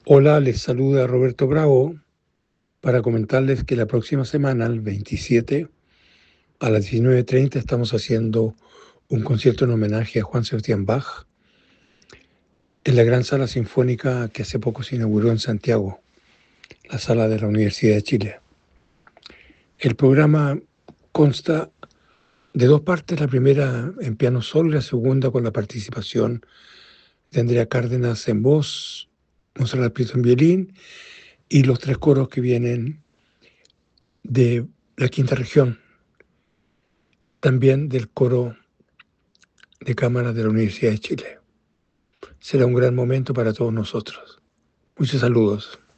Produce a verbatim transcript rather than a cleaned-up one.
Hola, les saluda Roberto Bravo para comentarles que la próxima semana, el veintisiete, a las diecinueve treinta, estamos haciendo un concierto en homenaje a Juan Sebastián Bach en la gran sala sinfónica que hace poco se inauguró en Santiago, la sala de la Universidad de Chile. El programa consta de dos partes, la primera en piano solo y la segunda con la participación de Andrea Cárdenas en voz, Monserrat Prieto en violín y los tres coros que vienen de la quinta región, también del coro de cámara de la Universidad de Chile. Será un gran momento para todos nosotros. Muchos saludos.